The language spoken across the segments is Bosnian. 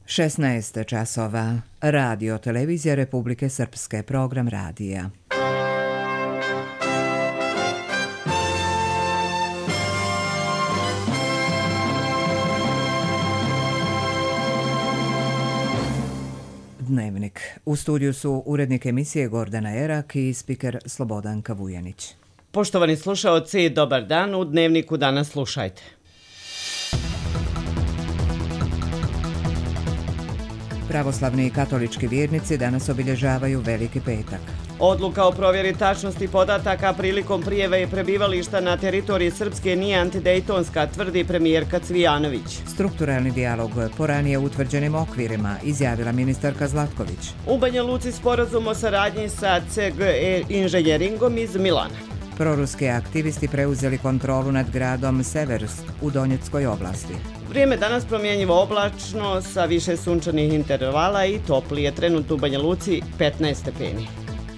16 časova. Radio Televizija Republike Srpske. Program radija. Dnevnik. U studiju su urednik emisije Gordana Erak i spiker Slobodanka Vujanić. Poštovani slušaoci, dobar dan. U Dnevniku danas slušajte. Pravoslavni i katolički vjernici danas obilježavaju Veliki petak. Odluka o provjeri tačnosti podataka prilikom prijave i prebivališta na teritoriji Srpske nije antidejtonska, tvrdi premijerka Cvijanović. Strukturalni dijalog po ranije utvrđenim okvirima, izjavila ministarka Zlatković. U Banja Luci sporazum o saradnji sa CGE inženjeringom iz Milana. Proruski aktivisti preuzeli kontrolu nad gradom Seversk u Donjeckoj oblasti. Vrijeme danas promjenjivo oblačno sa više sunčanih intervala i toplije. Trenutno u Banja Luci 15 stepeni.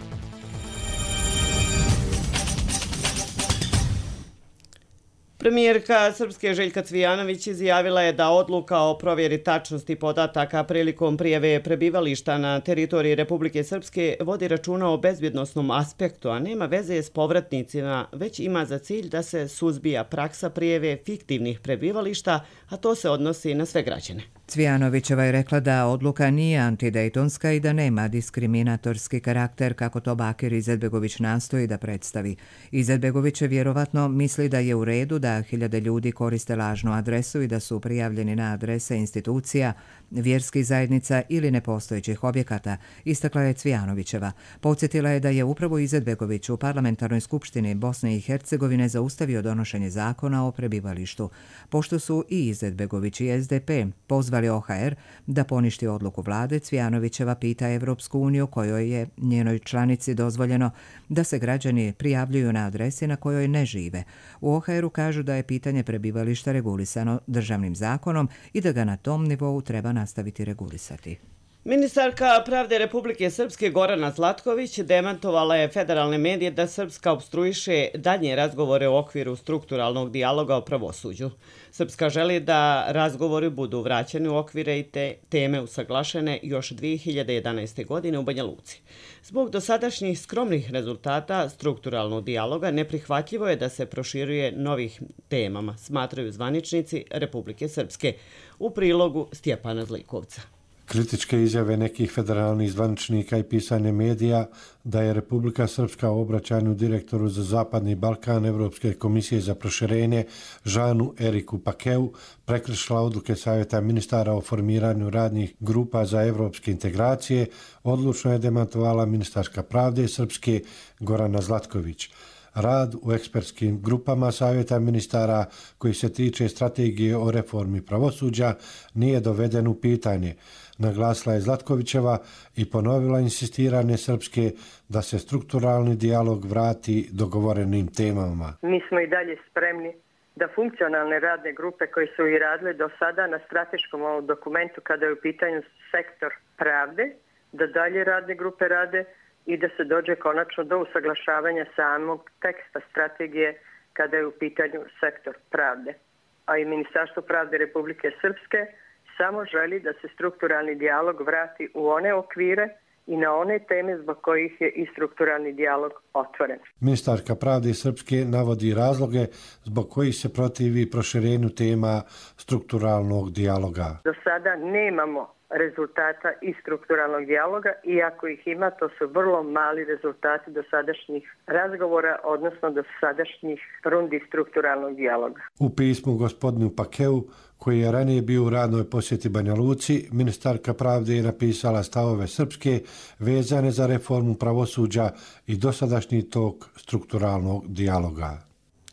Premijerka Srpske Željka Cvijanović izjavila je da odluka o provjeri tačnosti podataka prilikom prijave prebivališta na teritoriji Republike Srpske vodi računa o bezbjednosnom aspektu, a nema veze s povratnicima, već ima za cilj da se suzbija praksa prijave fiktivnih prebivališta, a to se odnosi na sve građane. Cvijanovićeva je rekla da odluka nije antidejtonska i da nema diskriminatorski karakter, kako to Bakir Izetbegović nastoji da predstavi. Izetbegović vjerovatno misli da je u redu da hiljade ljudi koriste lažnu adresu i da su prijavljeni na adrese institucija, vjerskih zajednica ili nepostojećih objekata, istakla je Cvijanovićeva. Podsjetila je da je upravo Izetbegović u Parlamentarnoj skupštini Bosne i Hercegovine zaustavio donošenje zakona o prebivalištu, pošto su i Izetbegović i SDP pozvali OHR da poništi odluku vlade. Cvijanovićeva pita Evropsku uniju, kojoj je njenoj članici dozvoljeno da se građani prijavljuju na adresi na kojoj ne žive. U OHR-u kažu da je pitanje prebivališta regulisano državnim zakonom i da ga na tom nivou treba nastaviti regulisati. Ministarka pravde Republike Srpske Gorana Zlatković demantovala je federalne medije da Srpska opstruiše daljnje razgovore u okviru strukturalnog dijaloga o pravosuđu. Srpska želi da razgovori budu vraćeni u okvire i te teme usaglašene još 2011. godine u Banja Luci. Zbog dosadašnjih skromnih rezultata strukturalnog dijaloga neprihvatljivo je da se proširuje novih temama, smatraju zvaničnici Republike Srpske, u prilogu Stjepana Zlikovca. Kritičke izjave nekih federalnih zvaničnika i pisanje medija da je Republika Srpska u obraćanju direktoru za Zapadni Balkan Evropske komisije za proširenje Žanu Eriku Pakeu prekršila odluke Savjeta ministara o formiranju radnih grupa za evropske integracije, odlučno je demantovala ministarka pravde Srpske Gorana Zlatković. Rad u ekspertskim grupama Savjeta ministara koji se tiče strategije o reformi pravosuđa nije doveden u pitanje, naglasila je Zlatkovićeva i ponovila insistiranje Srpske da se strukturalni dijalog vrati dogovorenim temama. Mi smo i dalje spremni da funkcionalne radne grupe koje su i radile do sada na strateškom dokumentu kada je u pitanju sektor pravde, da dalje radne grupe rade i da se dođe konačno do usaglašavanja samog teksta strategije kada je u pitanju sektor pravde. A i Ministarstvo pravde Republike Srpske samo želi da se strukturalni dijalog vrati u one okvire i na one teme zbog kojih je i strukturalni dijalog otvoren. Ministarka pravde Srpske navodi razloge zbog kojih se protivi proširenju tema strukturalnog dijaloga. Do sada nemamo rezultata iz strukturalnog dijaloga i ako ih ima, to su vrlo mali rezultati dosadašnjih razgovora, odnosno dosadašnjih rundi strukturalnog dijaloga. U pismu gospodinu Pakeu, koji je ranije bio u radnoj posjeti Banja Luci, ministarka pravde je napisala stavove Srpske vezane za reformu pravosuđa i dosadašnji tok strukturalnog dijaloga.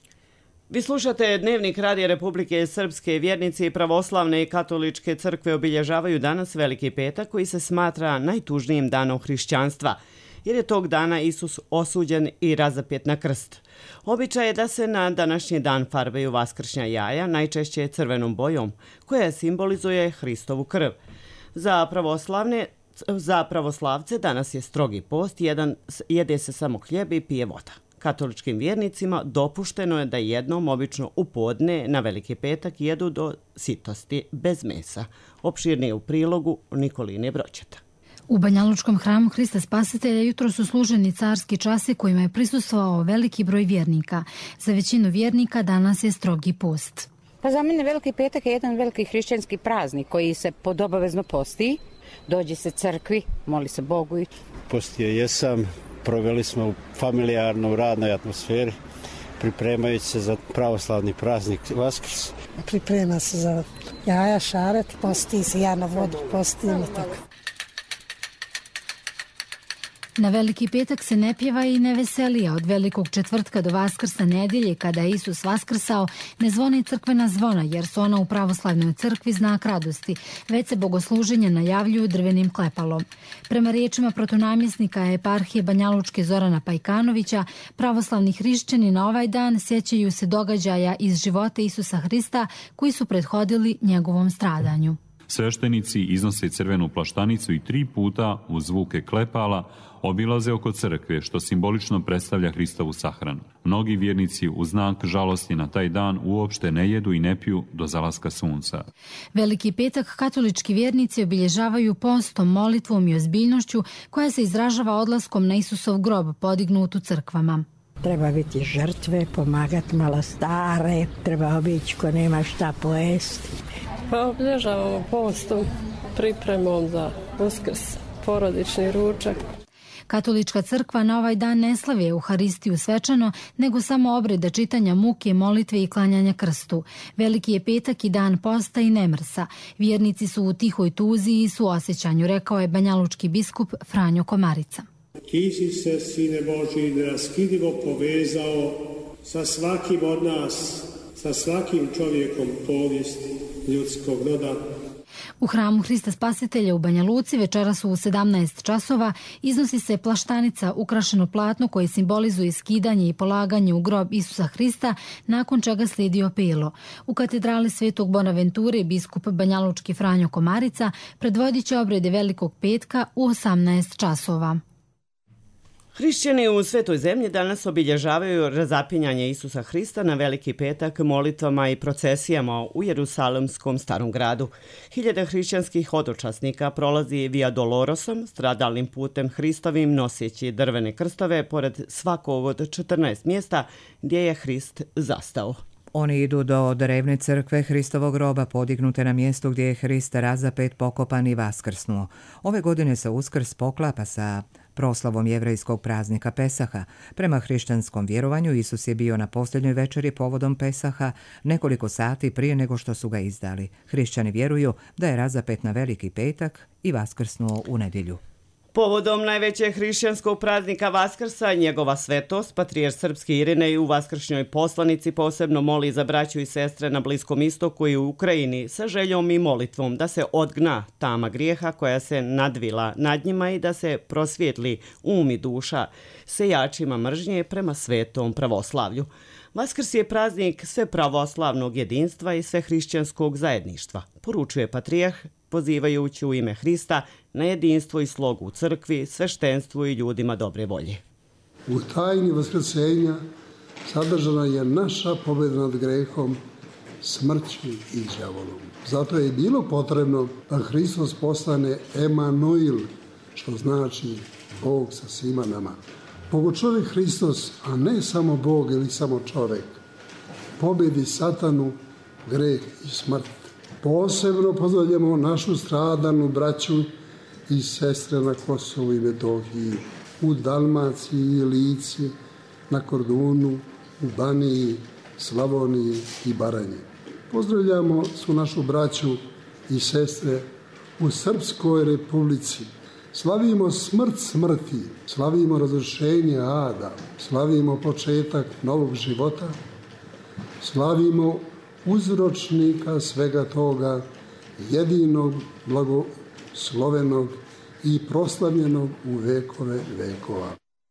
Vi slušate Dnevnik Radija Republike Srpske. Vjernici pravoslavne i katoličke crkve obilježavaju danas Veliki petak, koji se smatra najtužnijim danom hrišćanstva, jer je tog dana Isus osuđen i razapet na krst. Običaj je da se na današnji dan farbaju vaskršnja jaja, najčešće crvenom bojom, koja simbolizuje Hristovu krv. Za pravoslavce danas je strogi post, jede se samo hljeb i pije voda. Katoličkim vjernicima dopušteno je da jednom, obično u podne, na Veliki petak jedu do sitosti bez mesa. Opširnije u prilogu Nikoline Broćeta. U Banjalučkom hramu Hrista Spasitelja jutro su služeni carski časi kojima je prisustvovao veliki broj vjernika. Za većinu vjernika danas je strogi post. Pa za mene Veliki petak je jedan veliki hrišćanski praznik koji se podobavezno posti. Dođe se crkvi, moli se Bogu. Postio jesam, proveli smo u familijarno u radnoj atmosferi, pripremajući se za pravoslavni praznik Vaskrs. Priprema se za jaja, šaret, posti se, ja na vodu postim i tako. Na Veliki petak se ne pjeva i ne veseli, a od Velikog četvrtka do Vaskrsa nedjelje, kada je Isus vaskrsao, ne zvoni crkvena zvona, jer su ona u pravoslavnoj crkvi znak radosti, već se bogosluženje najavljuju drvenim klepalom. Prema riječima protonamjesnika eparhije Banjalučke Zorana Pajkanovića, pravoslavni hrišćani na ovaj dan sjećaju se događaja iz života Isusa Hrista koji su prethodili njegovom stradanju. Sveštenici iznose crvenu plaštanicu i 3 puta uz zvuke klepala obilaze oko crkve, što simbolično predstavlja Hristovu sahranu. Mnogi vjernici u znak žalosti na taj dan uopšte ne jedu i ne piju do zalaska sunca. Veliki petak katolički vjernici obilježavaju postom, molitvom i ozbiljnošću koja se izražava odlaskom na Isusov grob podignut u crkvama. Treba biti žrtve, pomagati malo stare, treba obići ko nema šta pojesti. Pa obilježavamo postom, pripremom za Uskrs, porodični ručak. Katolička crkva na ovaj dan ne slavi Euharistiju svečano, nego samo obrede čitanja muke, molitve i klanjanja krstu. Veliki je petak i dan posta i nemrsa. Vjernici su u tihoj tuzi i suosjećanju, rekao je banjalučki biskup Franjo Komarica. Ti si se, Sine Božji, neraskidivo povezao sa svakim od nas, sa svakim čovjekom povijesti ljudskog roda. U hramu Hrista Spasitelja u Banja Luci večeras u 17 časova iznosi se plaštanica ukrašeno platno koje simbolizuje skidanje i polaganje u grob Isusa Hrista, nakon čega slijedi opelo. U katedrali Svetog Bonaventure biskup banjalučki Franjo Komarica predvodit će obrede Velikog petka u 18 časova. Hrišćani u Svetoj zemlji danas obilježavaju razapinjanje Isusa Hrista na Veliki petak molitvama i procesijama u Jerusalimskom starom gradu. Hiljade hrišćanskih hodočasnika prolazi Via Dolorosom, stradalnim putem Hristovim, noseći drvene krstove pored svakog od 14 mjesta gdje je Hrist zastao. Oni idu do drevne crkve Hristovog groba podignute na mjestu gdje je Hrist razapet, pokopan i vaskrsnuo. Ove godine se Uskrs poklapa sa proslavom jevrejskog praznika Pesaha. Prema hrišćanskom vjerovanju Isus je bio na posljednjoj večeri povodom Pesaha nekoliko sati prije nego što su ga izdali. Hrišćani vjeruju da je razapet na Veliki petak i vaskrsnuo u nedjelju. Povodom najvećeg hrišćanskog praznika Vaskrsa, njegova svetost, patrijarh srpski Irinej u vaskršnjoj poslanici posebno moli za braću i sestre na Bliskom istoku i u Ukrajini sa željom i molitvom da se odgna tama grijeha koja se nadvila nad njima i da se prosvijetli um i duša sejačima mržnje prema svetom pravoslavlju. Vaskrs je praznik sve pravoslavnog jedinstva i sve hrišćanskog zajedništva, poručuje patrijarh, pozivajući u ime Hrista na jedinstvo i slogu u crkvi, sveštenstvu i ljudima dobre volje. U tajni vaskrsenja sadržana je naša pobjeda nad grehom, smrću i đavolom. Zato je bilo potrebno da Hristos postane Emanuil, što znači Bog sa svima nama. Bog čovjek Hristos, a ne samo Bog ili samo čovjek, pobjedi satanu, greh i smrt. Posebno pozdravljamo našu stradanu braću i sestre na Kosovu i Metohiji, u Dalmaciji i Lici, na Kordunu, u Baniji, Slavoniji i Baranji. Pozdravljamo svu našu braću i sestre u Srpskoj Republici. Slavimo smrt smrti, slavimo razrješenje ada, slavimo početak novog života, slavimo uzročnika svega toga, jedinog, blagoslovenog i proslavljenog u vekove vekova.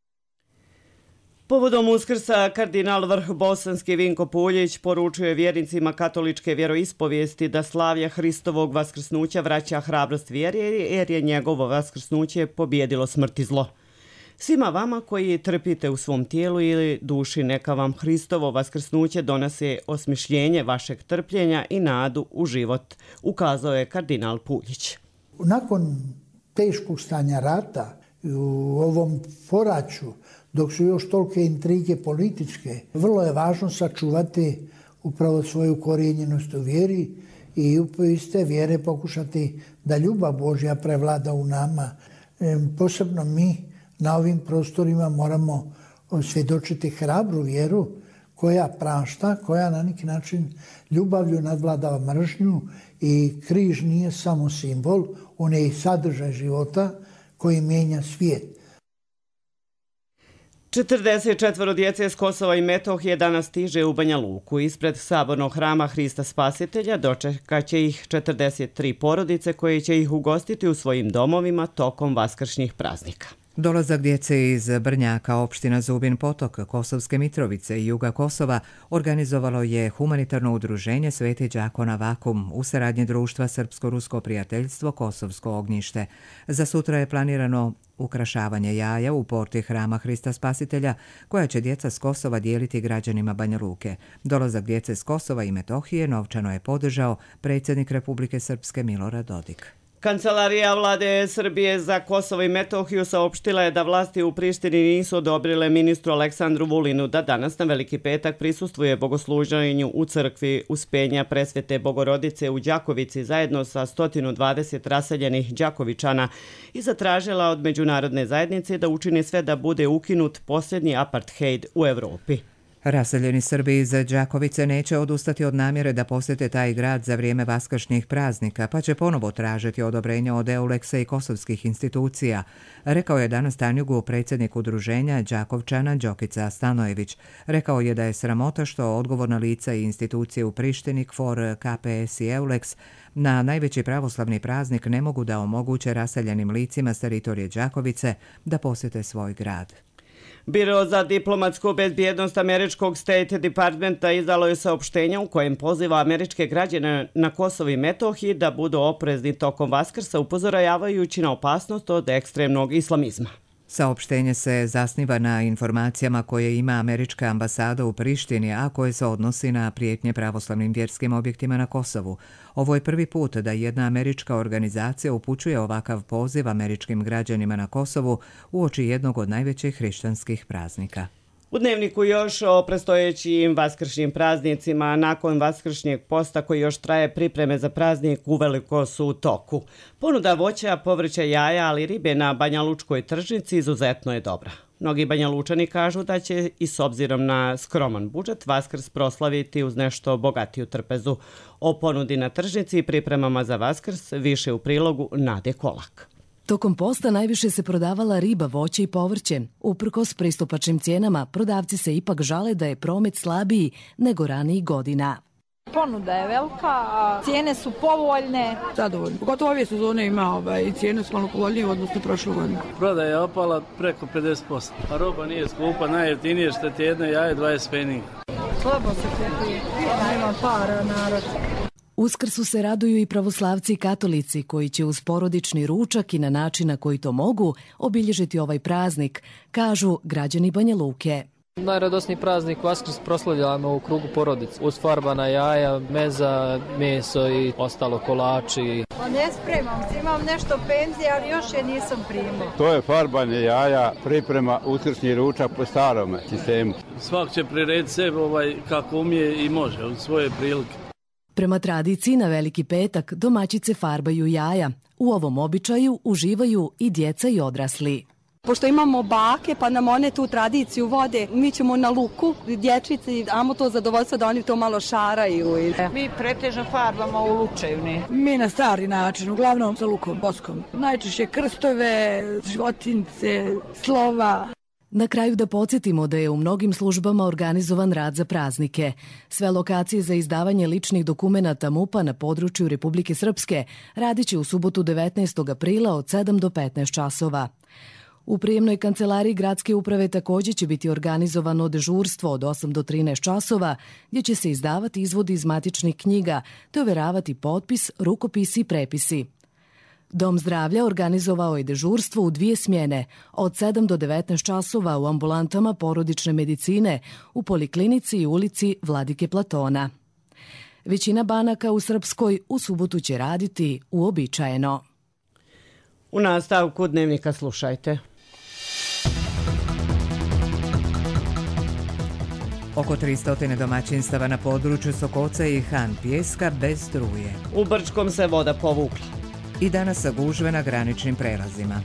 Povodom Uskrsa, kardinal vrh bosanski Vinko Puljić poručuje vjernicima katoličke vjeroispovijesti da slavlje Hristovog vaskrsnuća vraća hrabrost vjeri jer je njegovo vaskrsnuće pobjedilo smrt i zlo. Svima vama koji trpite u svom tijelu ili duši, neka vam Hristovo vaskrsnuće donese osmišljenje vašeg trpljenja i nadu u život, ukazao je kardinal Puljić. Nakon teškog stanja rata, u ovom poraću, dok su još tolike intrige političke, vrlo je važno sačuvati upravo svoju korijenjenost u vjeri i iz te vjere pokušati da ljubav Božja prevlada u nama. Posebno mi na ovim prostorima moramo svjedočiti hrabru vjeru koja prašta, koja na neki način ljubavlju nadvladava mržnju i križ nije samo simbol, on je i sadržaj života koji mijenja svijet. 44 djece s Kosova i Metohije danas stiže u Banja Luku. Ispred sabornog hrama Hrista Spasitelja dočekat će ih 43 porodice koje će ih ugostiti u svojim domovima tokom vaskršnjih praznika. Dolazak djece iz Brnjaka, opština Zubin Potok, Kosovske Mitrovice i juga Kosova organizovalo je humanitarno udruženje Sveti đakona Vakum u saradnji društva Srpsko-rusko prijateljstvo Kosovsko ognjište. Za sutra je planirano ukrašavanje jaja u porti hrama Hrista Spasitelja koja će djeca s Kosova dijeliti građanima Banja Luke. Dolazak djece s Kosova i Metohije novčano je podržao predsjednik Republike Srpske Milorad Dodik. Kancelarija vlade Srbije za Kosovo i Metohiju saopštila je da vlasti u Prištini nisu odobrile ministru Aleksandru Vulinu da danas na Veliki petak prisustvuje bogosluženju u crkvi Uspenja Presvete Bogorodice u Đakovici zajedno sa 120 raseljenih Đakovičana i zatražila od međunarodne zajednice da učini sve da bude ukinut posljednji apartheid u Evropi. Raseljeni Srbi iz Đakovice neće odustati od namjere da posjete taj grad za vrijeme vaskršnjih praznika, pa će ponovo tražiti odobrenje od EULEX-a i kosovskih institucija, rekao je danas Tanjugu predsjednik udruženja Đakovčana Đokica Stanojević. Rekao je da je sramota što odgovorna lica i institucije u Prištini, KFOR, KPS i EULEX na najveći pravoslavni praznik ne mogu da omoguće raseljenim licima s teritorije Đakovice da posjete svoj grad. Biro za diplomatsku bezbjednost američkog State Departmenta izdalo je saopštenje u kojem poziva američke građane na Kosovo i Metohiji da budu oprezni tokom Vaskrsa, upozoravajući na opasnost od ekstremnog islamizma. Saopštenje se zasniva na informacijama koje ima američka ambasada u Prištini, a koje se odnosi na prijetnje pravoslavnim vjerskim objektima na Kosovu. Ovo je prvi put da jedna američka organizacija upućuje ovakav poziv američkim građanima na Kosovu uoči jednog od najvećih hrišćanskih praznika. U Dnevniku još o predstojećim vaskršnjim praznicima. Nakon vaskršnjeg posta koji još traje, pripreme za praznik uveliko su u toku. Ponuda voća, povrća, jaja, ali i ribe na banjalučkoj tržnici izuzetno je dobra. Mnogi Banjalučani kažu da će i s obzirom na skroman budžet Vaskrs proslaviti uz nešto bogatiju trpezu. O ponudi na tržnici i pripremama za Vaskrs više u prilogu Nade Kolak. Tokom posta najviše se prodavala riba, voće i povrće. Uprkos pristupačnim cijenama, prodavci se ipak žale da je promet slabiji nego ranijih godina. Ponuda je velika, a cijene su povoljne. Zadovoljno. Pogotovo ove sezone ima i cijene su malo povoljnije odnosno prošle godine. Prodaja je opala preko 50%, a roba nije skupa, najjeftinije što ti jedno jaje 20 pfeniga. Slabo se kupuje, nema para narod. Uskrsu se raduju i pravoslavci i katolici koji će uz porodični ručak i na način na koji to mogu obilježiti ovaj praznik, kažu građani Banja Luke. Najradosniji praznik Vaskrs proslavljamo u krugu porodice. Uz farbana jaja, meza, meso i ostalo kolači. Pa ne spremam, imam nešto penzije, ali još je nisam primao. To je farbanje jaja, priprema uskršnji ručak po starome sistemu. Svak će prirediti sebe kako umije i može, u svoje prilike. Prema tradiciji na Veliki petak domaćice farbaju jaja. U ovom običaju uživaju i djeca i odrasli. Pošto imamo bake, pa nam one tu tradiciju vode, mi ćemo na luku, dječici, imamo to zadovoljstvo da oni to malo šaraju. Mi pretežno farbamo u lučevni. Mi na stari način, uglavnom sa lukom, boskom. Najčešće krstove, životince, slova. Na kraju da podsjetimo da je u mnogim službama organizovan rad za praznike. Sve lokacije za izdavanje ličnih dokumenata MUP-a na području Republike Srpske radit će u subotu 19. aprila od 7 do 15 časova. U prijemnoj kancelariji gradske uprave također će biti organizovano dežurstvo od 8 do 13 časova, gdje će se izdavati izvodi iz matičnih knjiga te overavati potpis, rukopisi i prepisi. Dom zdravlja organizovao je dežurstvo u 2 smjene, od 7 do 19 časova u ambulantama porodične medicine, u poliklinici i ulici Vladike Platona. Većina banaka u Srpskoj u subotu će raditi uobičajeno. U nastavku Dnevnika slušajte. Oko 300 domaćinstava na području Sokoca i Han Pijeska bez struje. U Brčkom se voda povukla. I danas gužve na graničnim prelazima.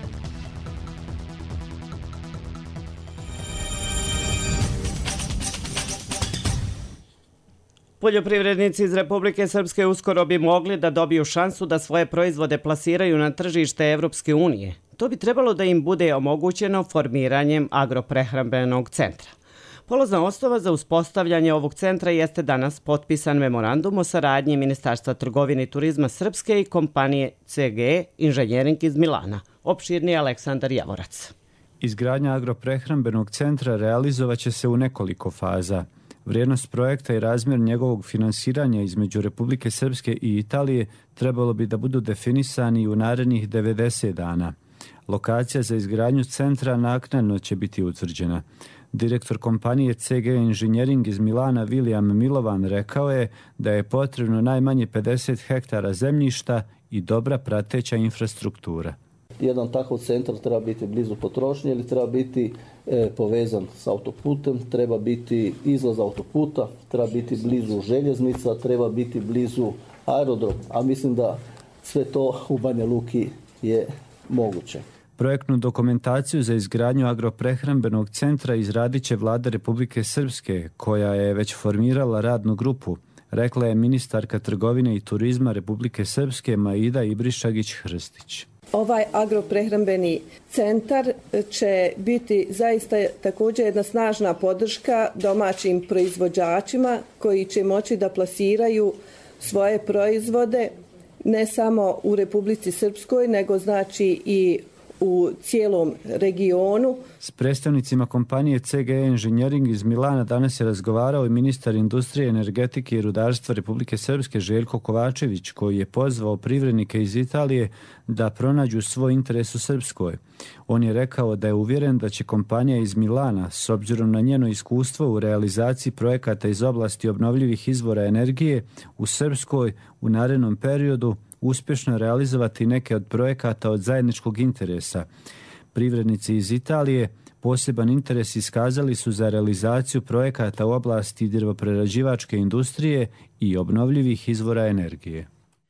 Poljoprivrednici iz Republike Srpske uskoro bi mogli da dobiju šansu da svoje proizvode plasiraju na tržište Evropske unije. To bi trebalo da im bude omogućeno formiranjem agroprehrambenog centra. Polazna osnova za uspostavljanje ovog centra jeste danas potpisan memorandum o saradnji Ministarstva trgovine i turizma Srpske i kompanije CGE Inženjering iz Milana. Opširni Aleksandar Javorac. Izgradnja agroprehrambenog centra realizovat će se u nekoliko faza. Vrijednost projekta i razmjer njegovog finansiranja između Republike Srpske i Italije trebalo bi da budu definisani u narednih 90 dana. Lokacija za izgradnju centra naknadno će biti utvrđena. Direktor kompanije CG Inženjering iz Milana William Milovan rekao je da je potrebno najmanje 50 hektara zemljišta i dobra prateća infrastruktura. Jedan takav centar treba biti blizu potrošnje ili treba biti povezan s autoputem, treba biti izlaz autoputa, treba biti blizu željeznica, treba biti blizu aerodrom, a mislim da sve to u Banja Luki je moguće. Projektnu dokumentaciju za izgradnju agroprehrambenog centra izradit će Vlada Republike Srpske, koja je već formirala radnu grupu, rekla je ministarka trgovine i turizma Republike Srpske Maida Ibrišagić-Hrstić. Ovaj agroprehrambeni centar će biti zaista također jedna snažna podrška domaćim proizvođačima koji će moći da plasiraju svoje proizvode ne samo u Republici Srpskoj, nego znači i u cijelom regionu. S predstavnicima kompanije CG Inženjering iz Milana danas je razgovarao i ministar industrije, energetike i rudarstva Republike Srpske Željko Kovačević, koji je pozvao privrednike iz Italije da pronađu svoj interes u Srpskoj. On je rekao da je uvjeren da će kompanija iz Milana, s obzirom na njeno iskustvo u realizaciji projekata iz oblasti obnovljivih izvora energije u Srpskoj u narednom periodu uspješno realizovati neke od projekata od zajedničkog interesa. Privrednici iz Italije poseban interes iskazali su za realizaciju projekata u oblasti drvoprerađivačke industrije i obnovljivih izvora energije.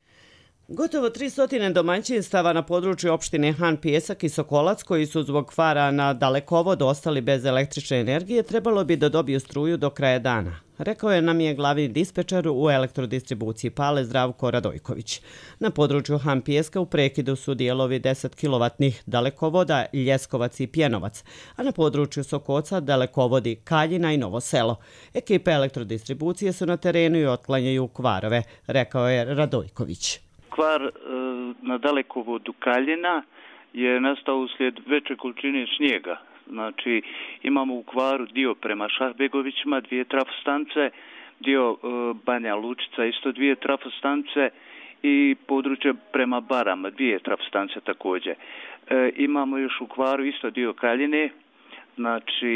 Gotovo 300 domaćinstava na području opštine Han Pijesak i Sokolac, koji su zbog kvara na dalekovod ostali bez električne energije, trebalo bi da dobiju struju do kraja dana. Rekao je nam je glavni dispečar u elektrodistribuciji Pale Zdravko Radojković. Na području Han Pijeska u prekidu su dijelovi 10 kW dalekovoda Ljeskovac i Pjenovac, a na području Sokoca dalekovodi Kaljina i Novo Selo. Ekipe elektrodistribucije su na terenu i otklanjaju kvarove, rekao je Radojković. Kvar na dalekovodu Kaljina je nastao uslijed veće količine snijega. Znači, imamo u kvaru dio prema Šahbegovićima, 2 trafostance, dio Banja Lučica, isto 2 trafostance i područje prema Barama, 2 trafostance također. Imamo još u kvaru isto dio Kaljine, znači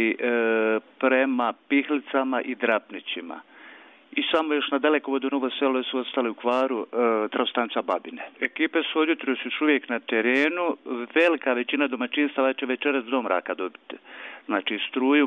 prema Pihlicama i Drapnićima. I samo još na dalekovodu Novo Selo su ostali u kvaru trafostanca Babine. Ekipe su od jutra još uvijek na terenu. Velika većina domaćinstava će večeras do mraka dobiti. Znači struju.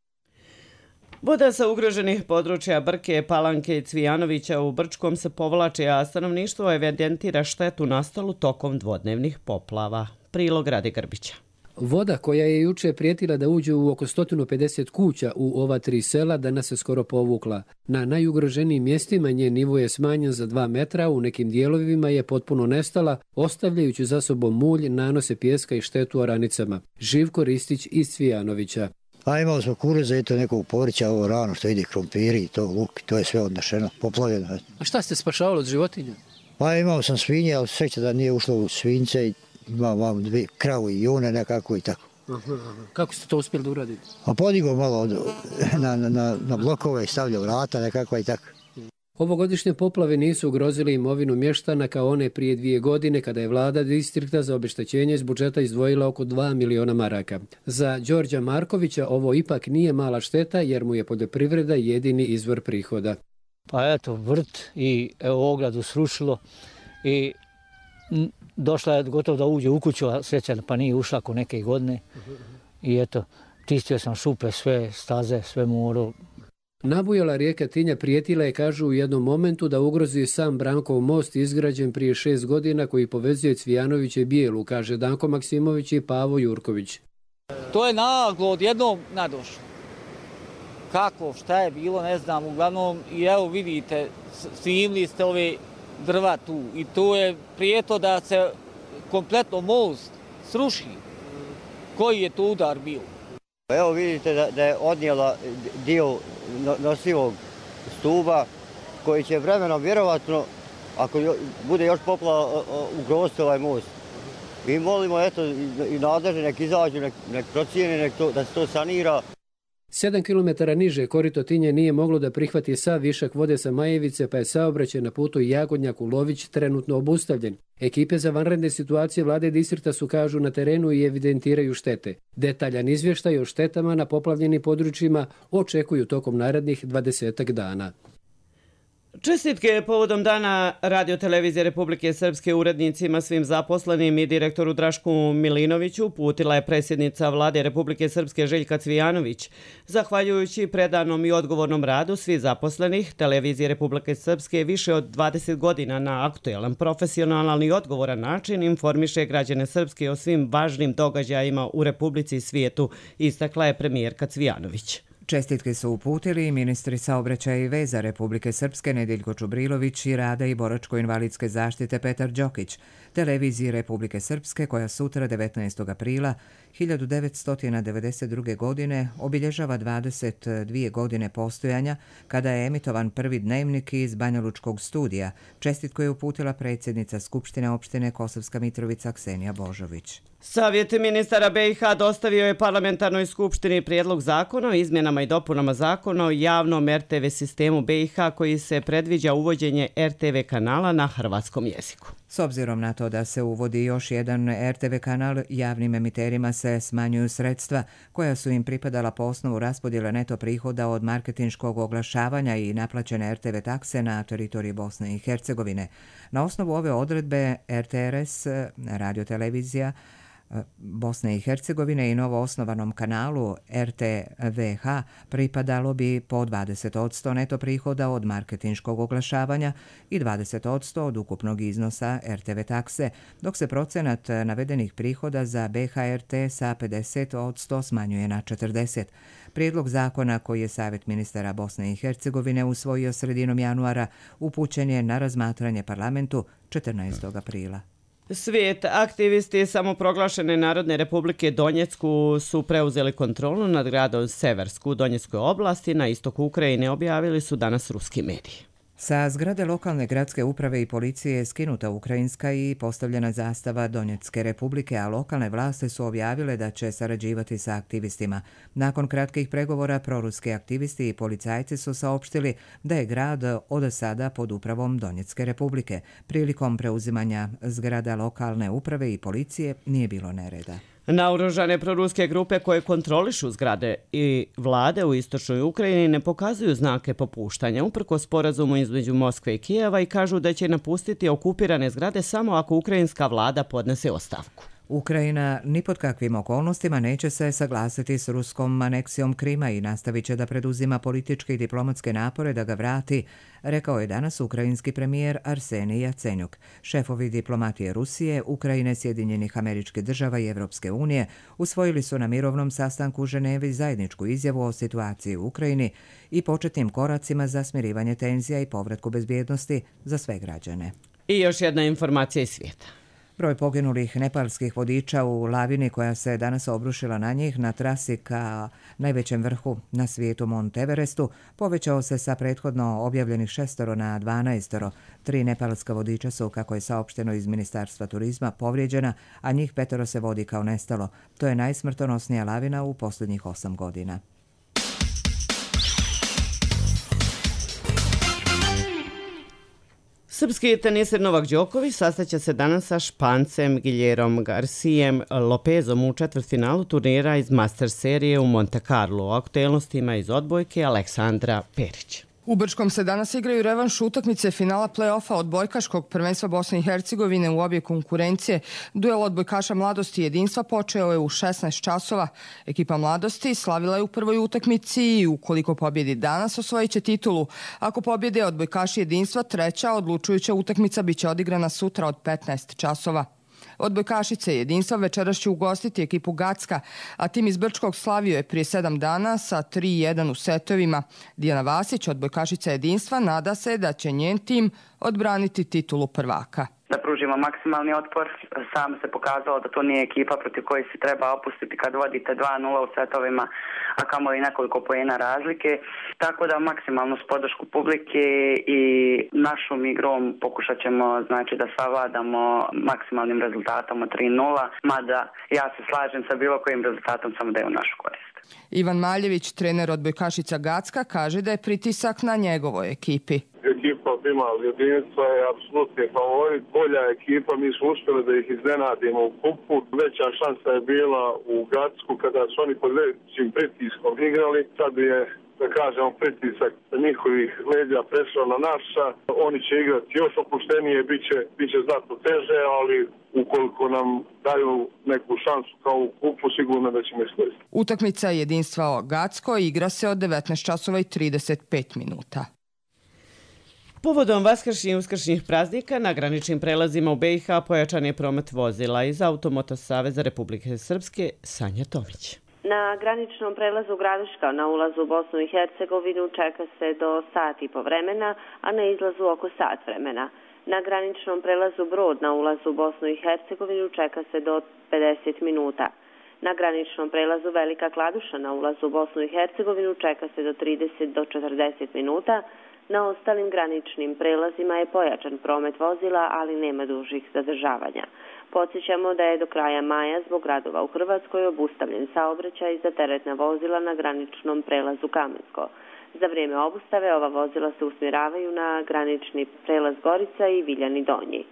Voda sa ugroženih područja Brke, Palanke i Cvijanovića u Brčkom se povlači, a stanovništvo evidentira štetu nastalu tokom dvodnevnih poplava. Prilog Rade Grbića. Voda koja je juče prijetila da uđe u oko 150 kuća u ova 3 sela danas se skoro povukla. Na najugroženijim mjestima njen nivo je smanjen za 2 metra, u nekim dijelovima je potpuno nestala, ostavljajući za sobom mulj, nanose pijeska i štetu oranicama. Živko Ristić iz Cvijanovića. A imali smo kuruza i to nekog povrća, ovo rano što ide krompiri i to luk, to je sve odnešeno, poplavljeno. A šta ste spašavali od životinja? Pa imao sam svinje, ali sreća da nije ušlo u svince i imam 2 kravu i june nekako i tako. Kako ste to uspjeli da uraditi? A podigao malo na blokove i stavljao vrata nekako i tako. Ovogodišnje poplave nisu ugrozili imovinu mještana kao one prije 2 godine kada je vlada distrikta za obeštećenje iz budžeta izdvojila oko 2 miliona maraka. Za Đorđa Markovića ovo ipak nije mala šteta jer mu je poljoprivreda jedini izvor prihoda. Pa eto, vrt i ogradu srušilo i došla je gotovo da uđe u kuću, a sreća pa nije ušla ako neke godine. I eto, čistio sam šupe, sve staze, sve moro. Nabujala rijeka Tinja prijetila je, kažu, u jednom momentu da ugrozi sam Brankov most izgrađen prije 6 godina koji povezuje Cvijanovića i Bijelu, kaže Danko Maksimović i Pavo Jurković. To je naglo odjednom nadošlo. Kako, šta je bilo, ne znam, uglavnom i evo vidite, snimili ste ove drva tu i tu je prijeto da se kompletno most sruši. Koji je to udar bio? Evo vidite da je odnijela dio nosivog stuba koji će vremenom vjerovatno, ako bude još poplava, ugroziti ovaj most. Mi molimo eto, i nadležni nek izađu, nek procijeni, da se to sanira. 7 km niže korito Tinje nije moglo da prihvati sav višak vode sa Majevice, pa je saobraćaj na putu Jagodnjak-Lović trenutno obustavljen. Ekipe za vanredne situacije vlade distrikta su, kažu, na terenu i evidentiraju štete. Detaljan izvještaj o štetama na poplavljenim područjima očekuju tokom narednih 20 dana. Čestitke povodom dana Radio-televizije Republike Srpske urednicima, svim zaposlenim i direktoru Drašku Milinoviću uputila je predsjednica vlade Republike Srpske Željka Cvijanović. Zahvaljujući predanom i odgovornom radu svih zaposlenih, Televizije Republike Srpske više od 20 godina na aktuelan, profesionalan i odgovoran način informiše građane Srpske o svim važnim događajima u Republici i svijetu, istakla je premijerka Cvijanović. Čestitke su uputili ministri saobraćaja i veza Republike Srpske Nedeljko Čubrilović i rada i boračko-invalidske zaštite Petar Đokić, Televiziji Republike Srpske koja sutra 19. aprila 1992. godine obilježava 22 godine postojanja kada je emitovan prvi dnevnik iz Banjalučkog studija. Čestitku je uputila predsjednica Skupštine opštine Kosovska Mitrovica Ksenija Božović. Savjet ministara BiH dostavio je parlamentarnoj skupštini prijedlog zakona o izmjenama i dopunama zakona o javnom RTV sistemu BiH koji se predviđa uvođenje RTV kanala na hrvatskom jeziku. S obzirom na to da se uvodi još jedan RTV kanal, javnim emiterima se smanjuju sredstva koja su im pripadala po osnovu raspodjele neto prihoda od marketinškog oglašavanja i naplaćene RTV takse na teritoriji Bosne i Hercegovine. Na osnovu ove odredbe RTRS, radiotelevizija Bosne i Hercegovine i novo osnovanom kanalu RTVH pripadalo bi po 20% neto prihoda od marketinškog oglašavanja i 20% od ukupnog iznosa RTV takse, dok se procenat navedenih prihoda za BHRT sa 50% smanjuje na 40%. Prijedlog zakona koji je Savjet ministara Bosne i Hercegovine usvojio sredinom januara upućen je na razmatranje parlamentu 14. aprila. Svijet aktivisti samoproglašene Narodne republike Donjecku su preuzeli kontrolu nad gradom Seversku u Donjeckoj oblasti na istoku Ukrajine, objavili su danas ruski mediji. Sa zgrade lokalne gradske uprave i policije je skinuta ukrajinska i postavljena zastava Donjecke republike, a lokalne vlasti su objavile da će sarađivati sa aktivistima. Nakon kratkih pregovora, proruski aktivisti i policajci su saopštili da je grad od sada pod upravom Donjecke republike. Prilikom preuzimanja zgrada lokalne uprave i policije nije bilo nereda. Naoružane proruske grupe koje kontrolišu zgrade i vlade u istočnoj Ukrajini ne pokazuju znake popuštanja uprkos sporazumu između Moskve i Kijeva i kažu da će napustiti okupirane zgrade samo ako ukrajinska vlada podnese ostavku. Ukrajina ni pod kakvim okolnostima neće se saglasiti s ruskom aneksijom Krima i nastavit će da preduzima političke i diplomatske napore da ga vrati, rekao je danas ukrajinski premijer Arsenij Jacenjuk. Šefovi diplomatije Rusije, Ukrajine, Sjedinjenih Američkih Država i Evropske unije usvojili su na mirovnom sastanku u Ženevi zajedničku izjavu o situaciji u Ukrajini i početnim koracima za smirivanje tenzija i povratku bezbjednosti za sve građane. I još jedna informacija iz svijeta. Broj poginulih nepalskih vodiča u lavini koja se danas obrušila na njih na trasi ka najvećem vrhu na svijetu Mont Everestu povećao se sa prethodno objavljenih 6 na 12. 3 nepalska vodiča su, kako je saopšteno iz Ministarstva turizma, povrijeđena, a njih 5 se vodi kao nestalo. To je najsmrtonosnija lavina u posljednjih 8 godina. Srpski teniser Novak Đoković sastaće se danas sa Špancem Guillermom Garcijem Lopezom u četvrtfinalu turnira iz Master serije u Monte Carlo, o aktuelnostima iz odbojke Aleksandra Perić. U Brčkom se danas igraju revanš utakmice finala play-offa odbojkaškog prvenstva Bosne i Hercegovine u obje konkurencije. Duel odbojkaša Mladosti i Jedinstva počeo je u 16 časova. Ekipa Mladosti slavila je u prvoj utakmici i ukoliko pobjedi danas osvojit će titulu. Ako pobjede odbojkaši Jedinstva, treća odlučujuća utakmica biće odigrana sutra od 15 časova. Odbojkašice Jedinstva večeras će ugostiti ekipu Gacka, a tim iz Brčkog slavio je prije 7 dana sa 3-1 u setovima. Dijana Vasić, odbojkašica Jedinstva, nada se da će njen tim odbraniti titulu prvaka. Da pružimo maksimalni otpor. Sam se pokazalo da to nije ekipa protiv koje se treba opustiti kad vodite 2-0 u setovima, a kamoli nekoliko poena razlike. Tako da maksimalno s podršku publike i našom igrom pokušat ćemo da savladamo maksimalnim rezultatom od 3-0, mada ja se slažem sa bilo kojim rezultatom samo da je u našu korist. Ivan Maljević, trener odbojkašica Gacka, kaže da je pritisak na njegovoj ekipi. Ekipa Bima Jedinstva je apsolutni favorit, bolja ekipa, mi smo uspjeli da ih iznenadimo u kupu. Veća šansa je bila u Gacku kada su oni pod većim pritiskom igrali, sad je pritisak njihovih leđa prešao na naša, oni će igrati još opuštenije, biće znatno teže, ali ukoliko nam daju neku šansu kao u kupu, sigurno da ćemo iskoristiti. Utakmica Jedinstva o Gacko igra se od 19 časova i 35 minuta. Povodom vaskršnjih i uskršnjih praznika na graničnim prelazima u BiH pojačan je promet vozila. Iz Automoto Saveza Republike Srpske, Sanja Tomić. Na graničnom prelazu Gradiška na ulazu u Bosnu i Hercegovinu čeka se do sat i po vremena, a na izlazu oko sat vremena. Na graničnom prelazu Brod na ulazu u Bosnu i Hercegovinu čeka se do 50 minuta. Na graničnom prelazu Velika Kladuša na ulazu u Bosnu i Hercegovinu čeka se do 30 do 40 minuta. Na ostalim graničnim prelazima je pojačan promet vozila, ali nema dužih zadržavanja. Podsjećamo da je do kraja maja zbog radova u Hrvatskoj obustavljen saobraćaj za teretna vozila na graničnom prelazu Kamensko. Za vrijeme obustave ova vozila se usmjeravaju na granični prelaz Gorica i Viljani Donji.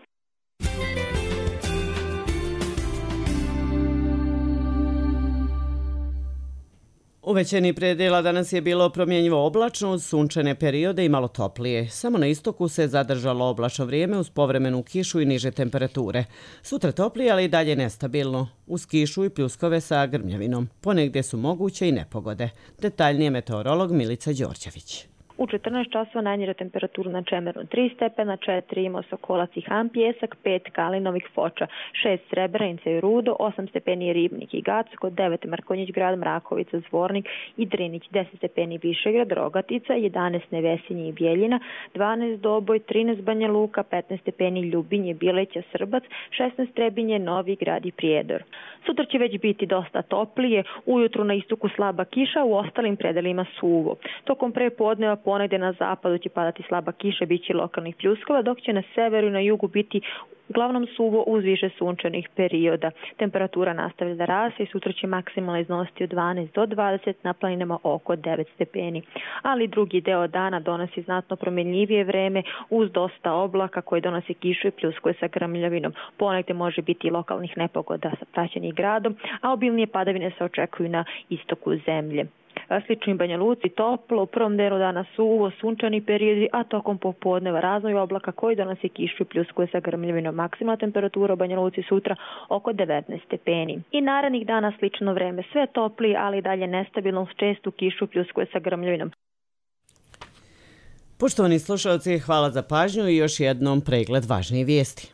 U većini predjela danas je bilo promjenjivo oblačno uz sunčane periode i malo toplije. Samo na istoku se zadržalo oblačno vrijeme uz povremenu kišu i niže temperature. Sutra toplije, ali i dalje nestabilno. Uz kišu i pljuskove sa grmljavinom. Ponegdje su moguće i nepogode. Detaljnije meteorolog Milica Đorđević. U 14 časova najniža temperatura na Čemernu 3 stepena, 4 Imao, Sokolac i Han, Pjesak, 5 Kalinovih, Foča, 6 Srebrenica i Rudo, 8 stepeni Ribnik i Gacko, 9 Markonjić grad, Mrakovica, Zvornik i Drinić, 10 stepeni Višegrad, Rogatica, 11 Nevesinje i Bjeljina, 12 Doboj, 13 Banja Luka, 15 stepeni Ljubinje, Bileća, Srbac, 16 Trebinje, Novi Grad i Prijedor. Sutra će već biti dosta toplije, ujutru na istoku slaba kiša, u ostalim predelima suvo. Tokom prepodneva ponegdje na zapadu će padati slaba kiša, bit će lokalnih pljuskova, dok će na severu i na jugu biti uglavnom suvo uz više sunčanih perioda. Temperatura nastavlja da raste i sutra će maksimalno iznositi od 12 do 20, na planinama oko 9 stepeni. Ali drugi deo dana donosi znatno promjenljivije vreme uz dosta oblaka koje donosi kišu i pljuskove sa grmljavinom. Ponegdje može biti i lokalnih nepogoda sa praćenih gradom, a obilnije padavine se očekuju na istoku zemlje. Slično i Banja Luci toplo, u prvom delu dana suvo, sunčani periodi, a tokom popodneva raznoj oblaka koji donosi kišu i pljuskuje sa grmljavinom. Maksimalna temperatura u Banja Luci sutra oko 19 stepeni. I narednih dana slično vreme, sve toplije, ali i dalje nestabilno, čestu kišu pljuskuje sa grmljavinom. Poštovani slušalci, hvala za pažnju i još jednom pregled važnijih vijesti.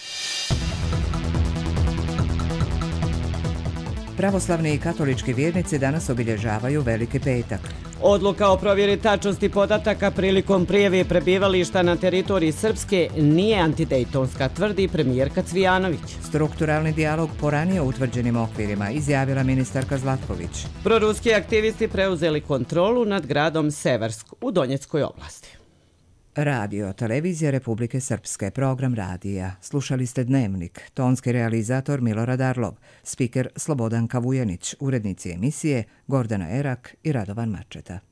Pravoslavni i katolički vjernici danas obilježavaju Veliki petak. Odluka o provjeri tačnosti podataka prilikom prijave prebivališta na teritoriji Srpske nije antidejtonska, tvrdi premijerka Cvijanović. Strukturalni dijalog po ranije utvrđenim okvirima, izjavila ministarka Zlatković. Proruski aktivisti preuzeli kontrolu nad gradom Seversk u Donjeckoj oblasti. Radio, televizija Republike Srpske, program radija. Slušali ste Dnevnik, tonski realizator Milorad Arlov, spiker Slobodan Kavujanić, urednici emisije Gordana Erak i Radovan Mačeta.